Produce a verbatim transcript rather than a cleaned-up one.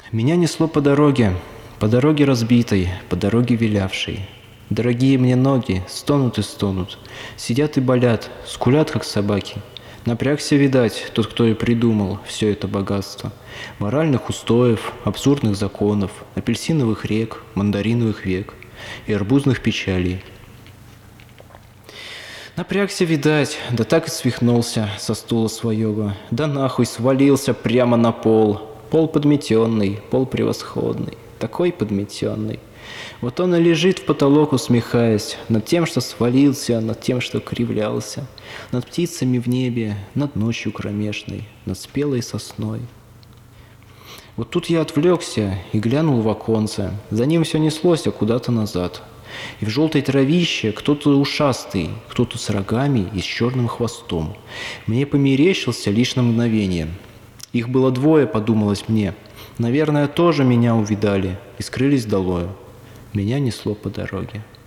Меня несло по дороге, по дороге разбитой, по дороге вилявшей. Дорогие мне ноги стонут и стонут, сидят и болят, скулят, как собаки. Напрягся, видать, тот, кто и придумал все это богатство. Моральных устоев, абсурдных законов, апельсиновых рек, мандариновых век и арбузных печалей. Напрягся, видать, да так и свихнулся со стула своего, да нахуй свалился прямо на пол. Пол подметенный, пол превосходный, такой подметенный. Вот он и лежит в потолок, усмехаясь, над тем, что свалился, над тем, что кривлялся, над птицами в небе, над ночью кромешной, над спелой сосной. Вот тут я отвлекся и глянул в оконце. За ним все неслось, а куда-то назад. И в желтой травище кто-то ушастый, кто-то с рогами и с черным хвостом. Мне померещился лишь на мгновение. Их было двое, подумалось мне. Наверное, тоже меня увидали и скрылись долою. Меня несло по дороге.